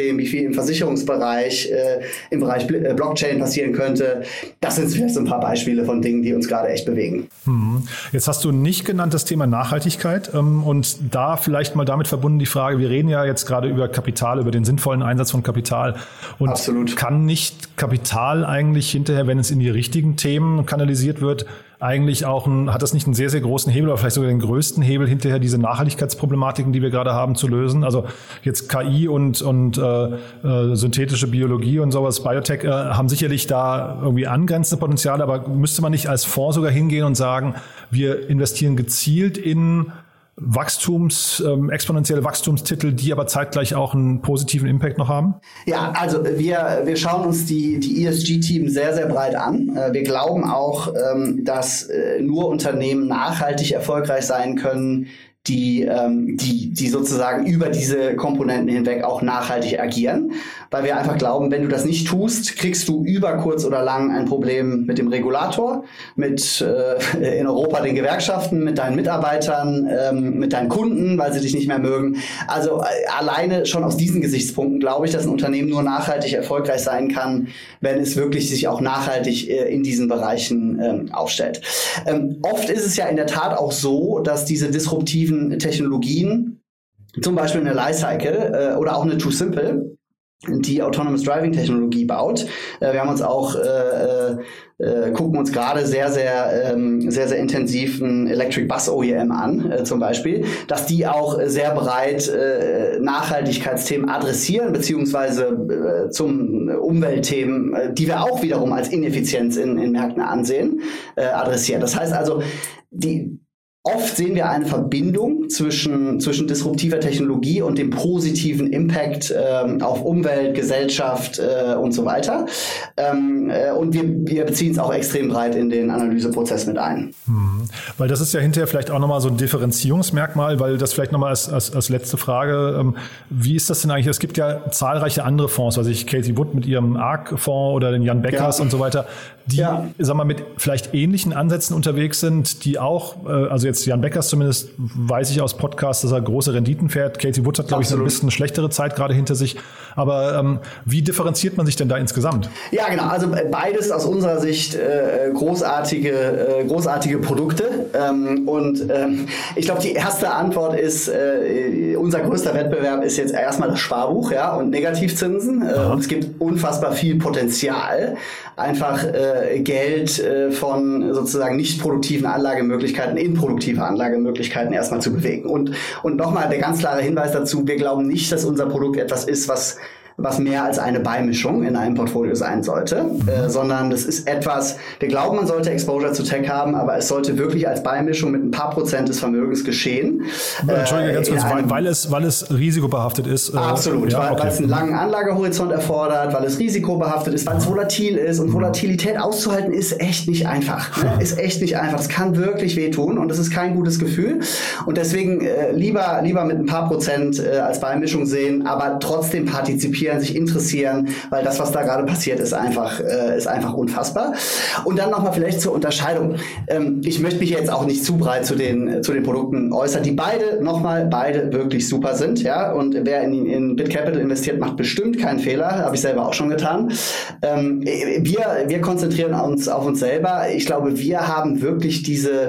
im Versicherungsbereich, äh, im Bereich Bl- äh, Blockchain passieren könnte. Das sind vielleicht so ein paar Beispiele von Dingen, die uns gerade echt bewegen. Hm. Jetzt hast du nicht genannt das Thema Nachhaltigkeit ähm, und da vielleicht mal damit verbunden die Frage, wir reden ja jetzt gerade über Kapital, über den sinnvollen Einsatz von Kapital und Absolut. Kann nicht Kapital eigentlich hinterher, wenn es in die richtigen Themen kanalisiert wird, eigentlich auch ein, hat das nicht einen sehr, sehr großen Hebel oder vielleicht sogar den größten Hebel hinterher, diese Nachhaltigkeitsproblematiken, die wir gerade haben, zu lösen? Also jetzt K I und, und äh, äh, synthetische Biologie und sowas, Biotech, äh, haben sicherlich da irgendwie angrenzende Potenziale, aber müsste man nicht als Fonds sogar hingehen und sagen, wir investieren gezielt in Wachstums, ähm, exponentielle Wachstumstitel, die aber zeitgleich auch einen positiven Impact noch haben? Ja, also wir, wir schauen uns die, die E S G-Teams sehr, sehr breit an. Wir glauben auch, dass nur Unternehmen nachhaltig erfolgreich sein können, die, ähm, die, die sozusagen über diese Komponenten hinweg auch nachhaltig agieren. Weil wir einfach glauben, wenn du das nicht tust, kriegst du über kurz oder lang ein Problem mit dem Regulator, mit äh, in Europa den Gewerkschaften, mit deinen Mitarbeitern, ähm, mit deinen Kunden, weil sie dich nicht mehr mögen. Also äh, alleine schon aus diesen Gesichtspunkten glaube ich, dass ein Unternehmen nur nachhaltig erfolgreich sein kann, wenn es wirklich sich auch nachhaltig äh, in diesen Bereichen ähm, aufstellt. Ähm, oft ist es ja in der Tat auch so, dass diese disruptiven Technologien, zum Beispiel eine Lifecycle äh, oder auch eine Too Simple, die Autonomous Driving Technologie baut. Äh, wir haben uns auch äh, äh, gucken uns gerade sehr, sehr, ähm, sehr, sehr intensiv ein Electric Bus O E M an, äh, zum Beispiel, dass die auch sehr breit äh, Nachhaltigkeitsthemen adressieren, beziehungsweise äh, zum Umweltthemen, äh, die wir auch wiederum als Ineffizienz in, in Märkten ansehen, äh, adressieren. Das heißt also, die Oft sehen wir eine Verbindung zwischen, zwischen disruptiver Technologie und dem positiven Impact ähm, auf Umwelt, Gesellschaft äh, und so weiter. Ähm, äh, und wir, wir beziehen es auch extrem breit in den Analyseprozess mit ein. Hm. Weil das ist ja hinterher vielleicht auch nochmal so ein Differenzierungsmerkmal, weil das vielleicht nochmal als, als, als letzte Frage, ähm, wie ist das denn eigentlich? Es gibt ja zahlreiche andere Fonds, also ich Cathie Wood mit ihrem A R C-Fonds oder den Jan Beckers ja. und so weiter, die, ja. sag mal, mit vielleicht ähnlichen Ansätzen unterwegs sind, die auch, äh, also jetzt Jan Beckers zumindest, weiß ich aus Podcasts, dass er große Renditen fährt. Cathie Wood hat, glaube ich, so ein bisschen schlechtere Zeit gerade hinter sich. Aber ähm, wie differenziert man sich denn da insgesamt? Ja, genau. Also beides aus unserer Sicht äh, großartige, äh, großartige Produkte. Ähm, und ähm, ich glaube, die erste Antwort ist, äh, unser größter Wettbewerb ist jetzt erstmal das Sparbuch, ja, und Negativzinsen. Äh, und es gibt unfassbar viel Potenzial, einfach äh, Geld äh, von sozusagen nicht produktiven Anlagemöglichkeiten in produktive Anlagemöglichkeiten erstmal zu bewegen. Und, und nochmal der ganz klare Hinweis dazu, wir glauben nicht, dass unser Produkt etwas ist, was was mehr als eine Beimischung in einem Portfolio sein sollte, mhm. äh, sondern das ist etwas, wir glauben, man sollte Exposure zu Tech haben, aber es sollte wirklich als Beimischung mit ein paar Prozent des Vermögens geschehen. Entschuldige, äh, ganz kurz, weil, weil, es, weil es risikobehaftet ist. Äh, absolut, ja, weil, okay. weil es einen langen Anlagehorizont erfordert, weil es risikobehaftet ist, weil es volatil ist und Volatilität auszuhalten ist echt nicht einfach. Ne? Ist echt nicht einfach. Das kann wirklich wehtun und das ist kein gutes Gefühl. Und deswegen äh, lieber, lieber mit ein paar Prozent äh, als Beimischung sehen, aber trotzdem partizipieren, sich interessieren, weil das, was da gerade passiert, ist einfach, äh, ist einfach unfassbar. Und dann nochmal vielleicht zur Unterscheidung. Ähm, ich möchte mich jetzt auch nicht zu breit zu den, zu den Produkten äußern, die beide, nochmal, beide wirklich super sind, ja. Und wer in, in BitCapital investiert, macht bestimmt keinen Fehler. Habe ich selber auch schon getan. Ähm, wir, wir konzentrieren uns auf uns selber. Ich glaube, wir haben wirklich diese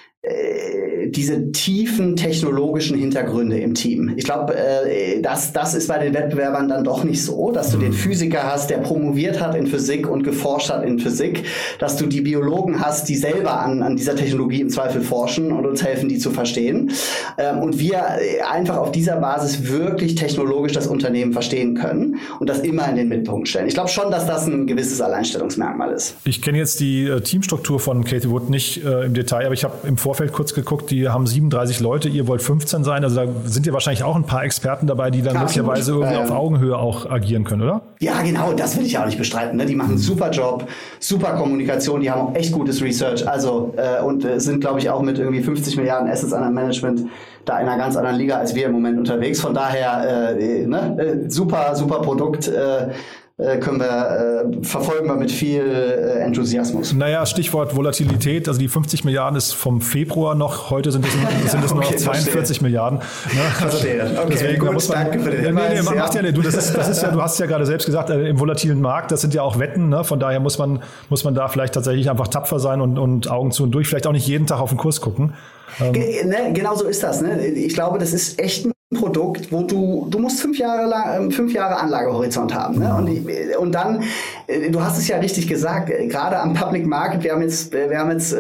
diese tiefen technologischen Hintergründe im Team. Ich glaube, äh, das, das ist bei den Wettbewerbern dann doch nicht so, dass du den Physiker hast, der promoviert hat in Physik und geforscht hat in Physik, dass du die Biologen hast, die selber an, an dieser Technologie im Zweifel forschen und uns helfen, die zu verstehen. Ähm, und wir einfach auf dieser Basis wirklich technologisch das Unternehmen verstehen können und das immer in den Mittelpunkt stellen. Ich glaube schon, dass das ein gewisses Alleinstellungsmerkmal ist. Ich kenne jetzt die äh, Teamstruktur von Cathie Wood nicht äh, im Detail, aber ich habe im Vorfeld kurz geguckt, die haben siebenunddreißig Leute, ihr wollt fünfzehn sein, also da sind ja wahrscheinlich auch ein paar Experten dabei, die dann Absolut. möglicherweise irgendwie ja, ja. auf Augenhöhe auch agieren können, oder? Ja, genau, das will ich auch nicht bestreiten. Ne? Die machen einen super Job, super Kommunikation, die haben auch echt gutes Research, also äh, und äh, sind, glaube ich, auch mit irgendwie fünfzig Milliarden Assets under Management da in einer ganz anderen Liga als wir im Moment unterwegs. Von daher äh, ne? äh, super, super Produkt, äh, äh, können wir, äh, verfolgen wir mit viel äh, Enthusiasmus. Naja, Stichwort Volatilität, also die fünfzig Milliarden ist vom Februar noch, heute sind es, sind es okay, nur noch zweiundvierzig verstehe. Milliarden. Ne? Also verstehe. Okay, deswegen, gut, muss man, danke für den Hinweis. Nee, nee, ja. macht ja nicht. Du, das ist, das ist ja, du hast ja gerade selbst gesagt, äh, im volatilen Markt, das sind ja auch Wetten, ne? Von daher muss man, muss man da vielleicht tatsächlich einfach tapfer sein und, und Augen zu und durch, vielleicht auch nicht jeden Tag auf den Kurs gucken. Ähm, Ge- ne, genau so ist das. Ne? Ich glaube, das ist echt ein Produkt, wo du, du musst fünf Jahre lang, fünf Jahre Anlagehorizont haben. Ne? Und, und dann, du hast es ja richtig gesagt, gerade am Public Market, wir haben jetzt, wir haben jetzt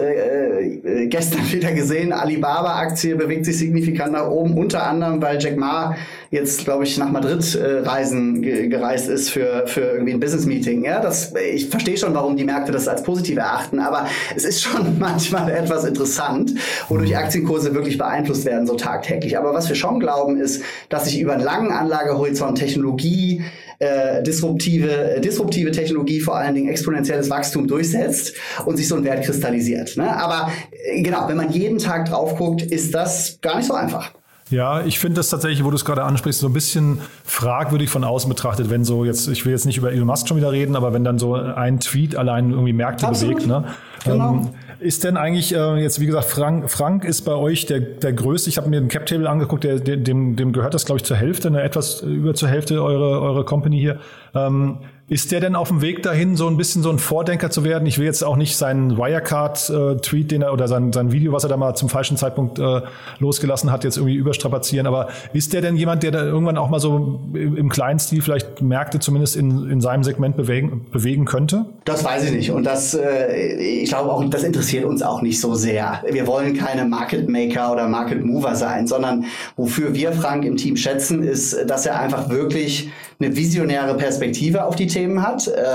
äh, gestern wieder gesehen, Alibaba-Aktie bewegt sich signifikant nach oben, unter anderem, weil Jack Ma jetzt, glaube ich, nach Madrid äh, reisen ge- gereist ist für, für irgendwie ein Business-Meeting. Ja? Das, ich verstehe schon, warum die Märkte das als positiv erachten, aber es ist schon manchmal etwas interessant, wodurch Aktienkurse wirklich beeinflusst werden, so tagtäglich. Aber was wir schon glauben, ist, dass sich über einen langen Anlagehorizont Technologie, äh, disruptive, äh, disruptive Technologie, vor allen Dingen exponentielles Wachstum durchsetzt und sich so ein Wert kristallisiert. Ne? Aber äh, genau, wenn man jeden Tag drauf guckt, ist das gar nicht so einfach. Ja, ich finde das tatsächlich, wo du es gerade ansprichst, so ein bisschen fragwürdig von außen betrachtet, wenn so jetzt, ich will jetzt nicht über Elon Musk schon wieder reden, aber wenn dann so ein Tweet allein irgendwie Märkte Absolut. bewegt, ne? Genau. Ähm, ist denn eigentlich, äh, jetzt wie gesagt, Frank, Frank ist bei euch der, der größte, ich habe mir den Cap-Table angeguckt, der, dem, dem gehört das, glaube ich, zur Hälfte, ne? Etwas über zur Hälfte eure, eure Company hier. Ähm, Ist der denn auf dem Weg dahin, so ein bisschen so ein Vordenker zu werden? Ich will jetzt auch nicht seinen Wirecard-Tweet, den er oder sein, sein Video, was er da mal zum falschen Zeitpunkt äh, losgelassen hat, jetzt irgendwie überstrapazieren. Aber ist der denn jemand, der da irgendwann auch mal so im, im kleinen Stil vielleicht Märkte zumindest in, in seinem Segment bewegen, bewegen könnte? Das weiß ich nicht. Und das, äh, ich glaube auch, das interessiert uns auch nicht so sehr. Wir wollen keine Market Maker oder Market Mover sein, sondern wofür wir Frank im Team schätzen, ist, dass er einfach wirklich eine visionäre Perspektive auf die Themen hat, äh,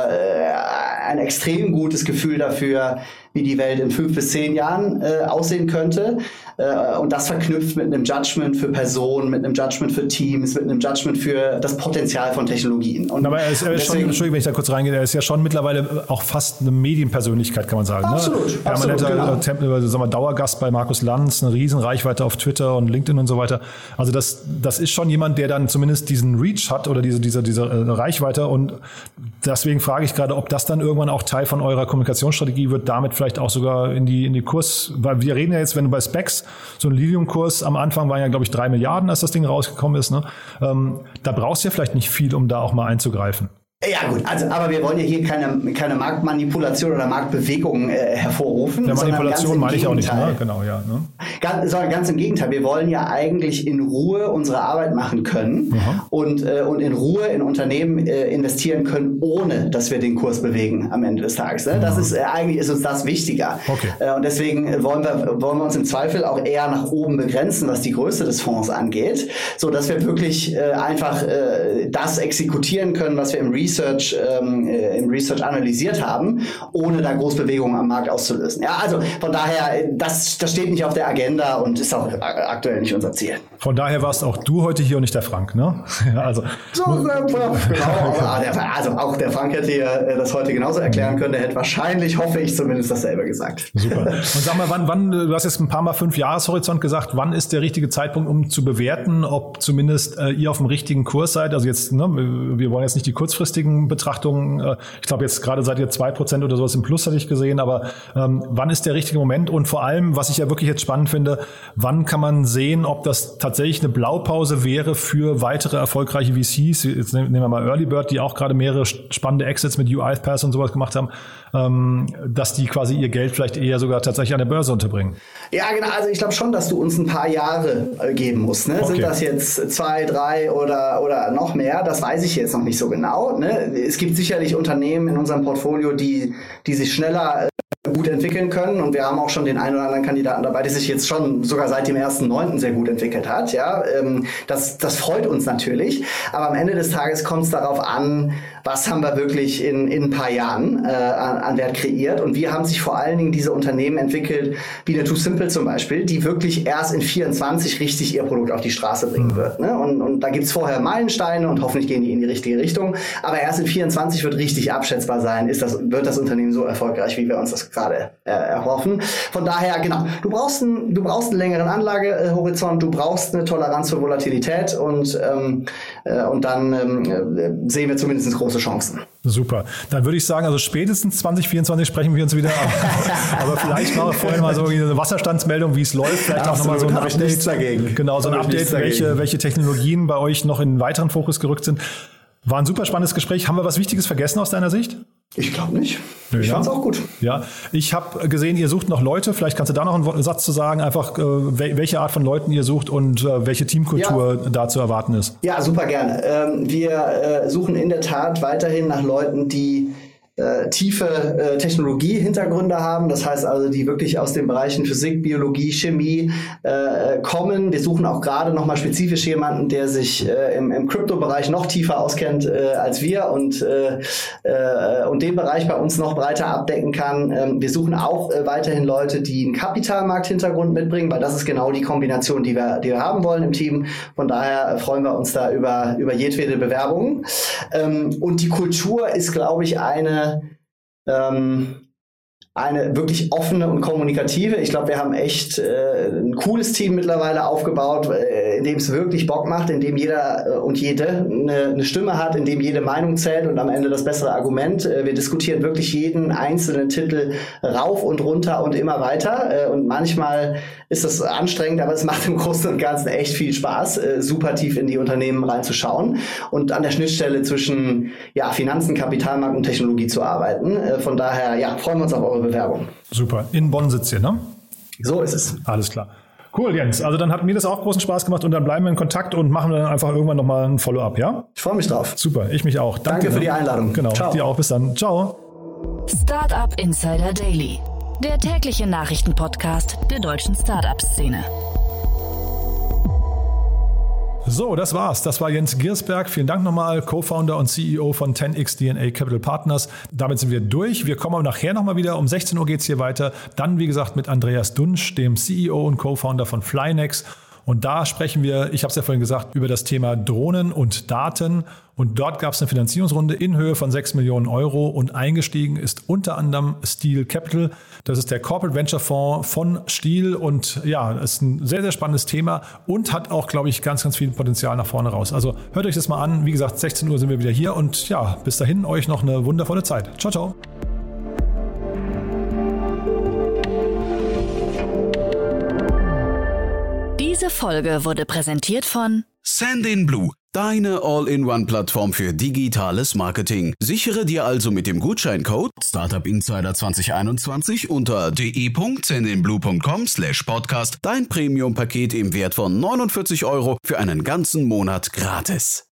ein extrem gutes Gefühl dafür, wie die Welt in fünf bis zehn Jahren äh, aussehen könnte. Äh, und das verknüpft mit einem Judgment für Personen, mit einem Judgment für Teams, mit einem Judgment für das Potenzial von Technologien. Und aber er ist, er ist deswegen, schon, Entschuldigung, wenn ich da kurz reingehe, er ist ja schon mittlerweile auch fast eine Medienpersönlichkeit, kann man sagen. Absolut. Ne? Permanenter absolut, genau. Sagen wir, Dauergast bei Markus Lanz, eine riesen Reichweite auf Twitter und LinkedIn und so weiter. Also das, das ist schon jemand, der dann zumindest diesen Reach hat oder diese, diese, diese äh, Reichweite. Und deswegen frage ich gerade, ob das dann irgendwann auch Teil von eurer Kommunikationsstrategie wird, damit vielleicht auch sogar in die, in die Kurs, weil wir reden ja jetzt, wenn du bei Specs, so ein Lilium-Kurs am Anfang waren ja, glaube ich, drei Milliarden, als das Ding rausgekommen ist, ne? Ähm, da brauchst du ja vielleicht nicht viel, um da auch mal einzugreifen. Ja gut, also aber wir wollen ja hier keine, keine Marktmanipulation oder Marktbewegung äh, hervorrufen. Ja, Manipulation meine ich auch nicht, ne? Genau, ja. Ne? Ganz, sondern ganz im Gegenteil, wir wollen ja eigentlich in Ruhe unsere Arbeit machen können und, äh, und in Ruhe in Unternehmen äh, investieren können, ohne dass wir den Kurs bewegen am Ende des Tages. Ne? Das ist äh, eigentlich ist uns das wichtiger. Okay. Äh, und deswegen wollen wir, wollen wir uns im Zweifel auch eher nach oben begrenzen, was die Größe des Fonds angeht, so dass wir wirklich äh, einfach äh, das exekutieren können, was wir im Research Research, ähm, im Research analysiert haben, ohne da Großbewegungen am Markt auszulösen. Ja, also von daher, das, das steht nicht auf der Agenda und ist auch aktuell nicht unser Ziel. Von daher warst auch du heute hier und nicht der Frank, ne? Also, so, genau. Also auch der Frank hätte hier das heute genauso erklären können. Der hätte wahrscheinlich, hoffe ich zumindest, dasselbe gesagt. Super. Und sag mal, wann, wann, du hast jetzt ein paar Mal fünf Jahreshorizont gesagt, wann ist der richtige Zeitpunkt, um zu bewerten, ob zumindest äh, ihr auf dem richtigen Kurs seid? Also jetzt, ne, wir wollen jetzt nicht die kurzfristigen Betrachtungen, ich glaube jetzt gerade seid ihr zwei Prozent oder sowas im Plus, hatte ich gesehen, aber ähm, wann ist der richtige Moment und vor allem, was ich ja wirklich jetzt spannend finde, wann kann man sehen, ob das tatsächlich eine Blaupause wäre für weitere erfolgreiche V Cs, jetzt nehmen wir mal Early Bird, die auch gerade mehrere spannende Exits mit UiPath und sowas gemacht haben, ähm, dass die quasi ihr Geld vielleicht eher sogar tatsächlich an der Börse unterbringen. Ja, genau, also ich glaube schon, dass du uns ein paar Jahre äh, geben musst. Ne? Okay. Sind das jetzt zwei, drei oder, oder noch mehr? Das weiß ich jetzt noch nicht so genau. Ne? Es gibt sicherlich Unternehmen in unserem Portfolio, die, die sich schneller äh, gut entwickeln können und wir haben auch schon den einen oder anderen Kandidaten dabei, der sich jetzt schon sogar seit dem ersten neunten sehr gut entwickelt hat. Ja, ähm, das, das freut uns natürlich, aber am Ende des Tages kommt es darauf an, was haben wir wirklich in, in ein paar Jahren äh, an, an Wert kreiert und wie haben sich vor allen Dingen diese Unternehmen entwickelt, wie der Too Simple zum Beispiel, die wirklich erst in vierundzwanzig richtig ihr Produkt auf die Straße bringen wird. Ne? Und, und da gibt's vorher Meilensteine und hoffentlich gehen die in die richtige Richtung, aber erst in vierundzwanzig wird richtig abschätzbar sein, ist das, wird das Unternehmen so erfolgreich, wie wir uns das gerade äh, erhoffen. Von daher, genau, du brauchst, ein, du brauchst einen längeren Anlagehorizont, du brauchst eine Toleranz für Volatilität und, ähm, äh, und dann ähm, sehen wir zumindest große Chancen. Super. Dann würde ich sagen, also spätestens zwanzig vierundzwanzig sprechen wir uns wieder. Aber vielleicht machen wir vorher mal so eine Wasserstandsmeldung, wie es läuft. Vielleicht ja, auch nochmal so ein Update. Nichts dagegen. Genau, so ein Update, welche, welche Technologien bei euch noch in weiteren Fokus gerückt sind. War ein super spannendes Gespräch. Haben wir was Wichtiges vergessen aus deiner Sicht? Ich glaube nicht. Nö, ich ja. fand's auch gut. Ja, ich habe gesehen, ihr sucht noch Leute. Vielleicht kannst du da noch einen Satz zu sagen, einfach äh, welche Art von Leuten ihr sucht und äh, welche Teamkultur ja. da zu erwarten ist. Ja, super gerne. Ähm, wir äh, suchen in der Tat weiterhin nach Leuten, die äh, tiefe äh, Technologie-Hintergründe haben. Das heißt also, die wirklich aus den Bereichen Physik, Biologie, Chemie äh, kommen. Wir suchen auch gerade nochmal spezifisch jemanden, der sich äh, im, im Krypto-Bereich noch tiefer auskennt äh, als wir und, äh, äh, und den Bereich bei uns noch breiter abdecken kann. Ähm, wir suchen auch äh, weiterhin Leute, die einen Kapitalmarkt-Hintergrund mitbringen, weil das ist genau die Kombination, die wir, die wir haben wollen im Team. Von daher freuen wir uns da über, über jedwede Bewerbung. Ähm, und die Kultur ist, glaube ich, eine Ähm, eine wirklich offene und kommunikative. Ich glaube, wir haben echt äh, ein cooles Team mittlerweile aufgebaut, äh, in dem es wirklich Bock macht, in dem jeder äh, und jede eine, eine Stimme hat, in dem jede Meinung zählt und am Ende das bessere Argument. Äh, wir diskutieren wirklich jeden einzelnen Titel rauf und runter und immer weiter. Äh, und manchmal ist das anstrengend, aber es macht im Großen und Ganzen echt viel Spaß, äh, super tief in die Unternehmen reinzuschauen und an der Schnittstelle zwischen ja, Finanzen, Kapitalmarkt und Technologie zu arbeiten. Äh, von daher ja, freuen wir uns auf eure Bewerbung. Super. In Bonn sitzt ihr, ne? So ist es. Alles klar. Cool, Jens. Also dann hat mir das auch großen Spaß gemacht und dann bleiben wir in Kontakt und machen dann einfach irgendwann nochmal ein Follow-up, ja? Ich freue mich drauf. Super, ich mich auch. Danke, Danke für die Einladung. Genau, Ciao. dir auch. Bis dann. Ciao. Startup Insider Daily, der tägliche Nachrichtenpodcast der deutschen Startup-Szene. So, das war's. Das war Jens Giersberg. Vielen Dank nochmal, Co-Founder und C E O von ten x D N A Capital Partners. Damit sind wir durch. Wir kommen aber nachher nochmal wieder. Um sechzehn Uhr geht's hier weiter. Dann, wie gesagt, mit Andreas Dunsch, dem C E O und Co-Founder von Flynex. Und da sprechen wir, ich habe es ja vorhin gesagt, über das Thema Drohnen und Daten. Und dort gab es eine Finanzierungsrunde in Höhe von sechs Millionen Euro und eingestiegen ist unter anderem Steel Capital. Das ist der Corporate Venture Fonds von Steel und ja, ist ein sehr, sehr spannendes Thema und hat auch, glaube ich, ganz, ganz viel Potenzial nach vorne raus. Also hört euch das mal an. Wie gesagt, sechzehn Uhr sind wir wieder hier und ja, bis dahin euch noch eine wundervolle Zeit. Ciao, ciao. Diese Folge wurde präsentiert von Sandinblue, deine All-in-One-Plattform für digitales Marketing. Sichere dir also mit dem Gutscheincode Startup Insider zwanzig einundzwanzig unter de punkt sandinblue punkt com slash podcast dein Premium-Paket im Wert von neunundvierzig Euro für einen ganzen Monat gratis.